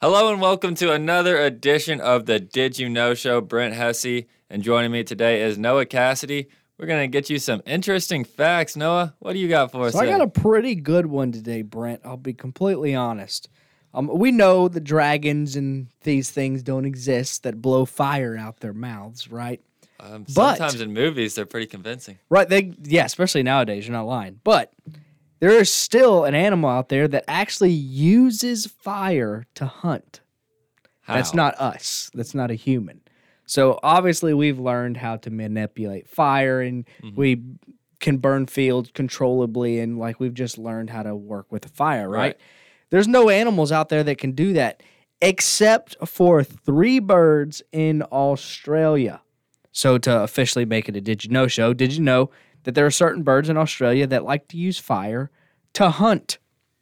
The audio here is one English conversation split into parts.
Hello and welcome to another edition of the Did You Know Show. Brent Hesse, and joining me today is Noah Cassidy. We're going to get you some interesting facts. Noah, what do you got for us? So I got a pretty good one today, Brent. I'll be completely honest. We know the dragons and these things don't exist that blow fire out their mouths, right? Sometimes in movies, they're pretty convincing. Right, especially nowadays, you're not lying. But there is still an animal out there that actually uses fire to hunt. How? That's not us. That's not a human. So obviously we've learned how to manipulate fire, and we can burn fields controllably, and like we've just learned how to work with the fire, right? There's no animals out there that can do that except for 3 birds in Australia. So to officially make it a Did You Know show, did you know that there are certain birds in Australia that like to use fire to hunt?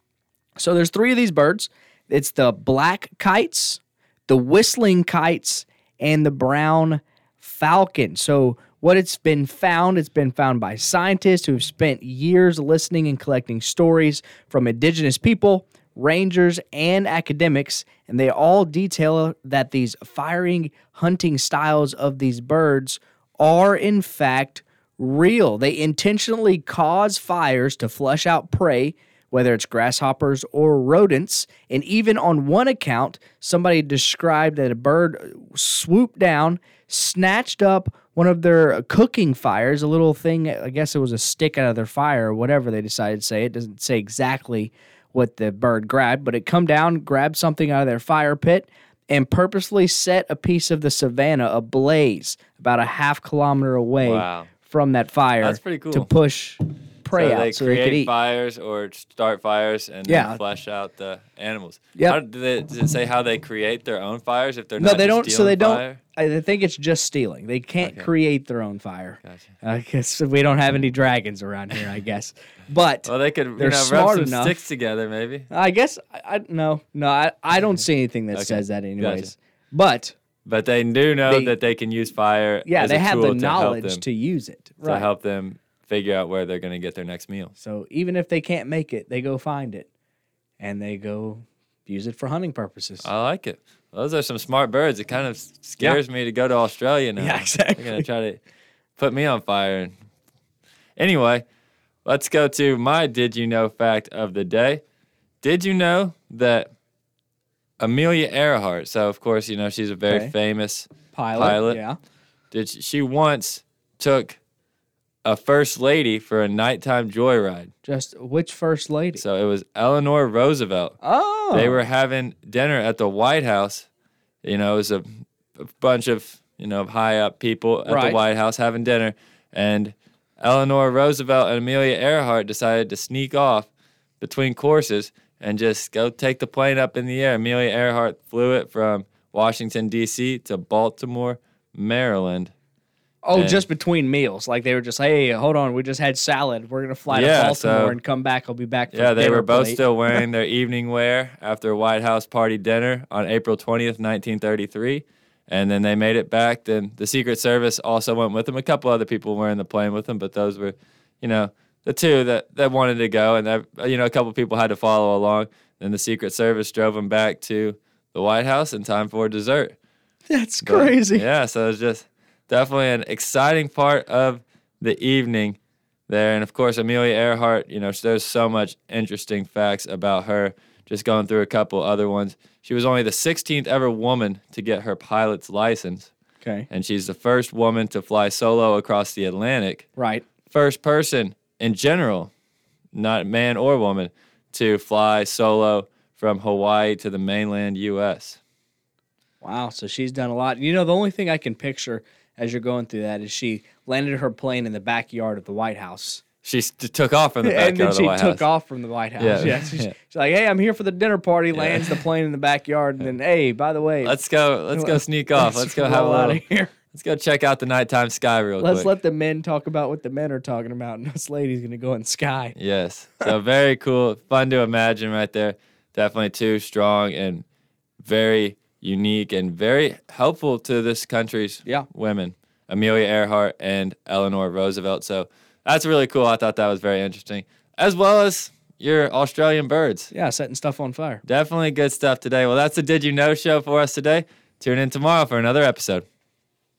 So there's 3 of these birds. It's the black kites, the whistling kites, and the brown falcon. So what it's been found by scientists who have spent years listening and collecting stories from indigenous people, rangers, and academics, and they all detail that these firing hunting styles of these birds are in fact real. They intentionally cause fires to flush out prey, whether it's grasshoppers or rodents. And even on one account, somebody described that a bird swooped down, snatched up one of their cooking fires, a little thing, I guess it was a stick out of their fire or whatever they decided to say. It doesn't say exactly what the bird grabbed, but it come down, grabbed something out of their fire pit, and purposely set a piece of the savanna ablaze about a half kilometer away from that fire. That's pretty cool. To push prey out so they could eat. Fires or start fires and then flesh out the animals. Yeah. Does it say how they create their own fires if they're not they don't. So they fire? don't. I think it's just stealing. They can't create their own fire. Gotcha. I guess we don't have any dragons around here, I guess. But well, they could they're rub smart some enough. sticks together, maybe. I guess I don't see anything that says that anyways. Gotcha. But they do know that they can use fire. Yeah, as they a have tool the knowledge to use it. To help them figure out where they're going to get their next meal. So even if they can't make it, they go find it, and they go use it for hunting purposes. I like it. Those are some smart birds. It kind of scares me to go to Australia now. Yeah, exactly. They're going to try to put me on fire. Anyway, let's go to my Did You Know fact of the day. Did you know that Amelia Earhart, so of course, you know, she's a very famous pilot. Yeah. She once took a first lady for a nighttime joyride. Just which first lady? So it was Eleanor Roosevelt. Oh. They were having dinner at the White House. You know, it was a bunch of, you know, high up people at the White House having dinner. And Eleanor Roosevelt and Amelia Earhart decided to sneak off between courses and just go take the plane up in the air. Amelia Earhart flew it from Washington, D.C. to Baltimore, Maryland. Oh, just between meals. Like they were just, hey, hold on, we just had salad. We're going to fly to Baltimore and come back. I'll be back for they were both plate. still wearing their evening wear after a White House party dinner on April 20th, 1933. And then they made it back. Then the Secret Service also went with them. A couple other people were in the plane with them, but those were, you know, the 2 that wanted to go. And, you know, a couple people had to follow along. Then the Secret Service drove them back to the White House in time for dessert. That's crazy. Yeah, so it was just definitely an exciting part of the evening there. And, of course, Amelia Earhart, you know, there's so much interesting facts about her. Just going through a couple other ones. She was only the 16th ever woman to get her pilot's license. Okay. And she's the first woman to fly solo across the Atlantic. Right. First person in general, not man or woman, to fly solo from Hawaii to the mainland U.S. Wow, so she's done a lot. You know, the only thing I can picture as you're going through that is she landed her plane in the backyard of the White House. She took off from the backyard of the White House. And then she took off from the White House. Yeah. She's like, hey, I'm here for the dinner party, lands the plane in the backyard, and then, hey, by the way. Let's go sneak off. Let's go have a little. Here. Let's go check out the nighttime sky real quick. Let's let the men talk about what the men are talking about, and this lady's going to go in the sky. Yes. So very cool. Fun to imagine right there. Definitely 2 strong and very unique and very helpful to this country's women, Amelia Earhart and Eleanor Roosevelt. So that's really cool. I thought that was very interesting. As well as, your Australian birds. Yeah, setting stuff on fire. Definitely good stuff today. Well, that's the Did You Know show for us today. Tune in tomorrow for another episode.